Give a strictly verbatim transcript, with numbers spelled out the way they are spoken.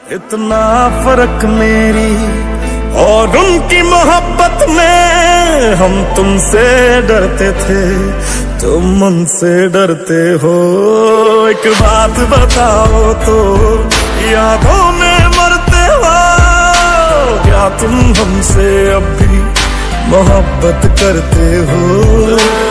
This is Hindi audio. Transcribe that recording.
इतना फर्क मेरी और उनकी मोहब्बत में। हम तुमसे डरते थे, तुम उनसे डरते हो। एक बात बताओ तो, यादों में मरते हो क्या तुम हमसे अब भी मोहब्बत करते हो?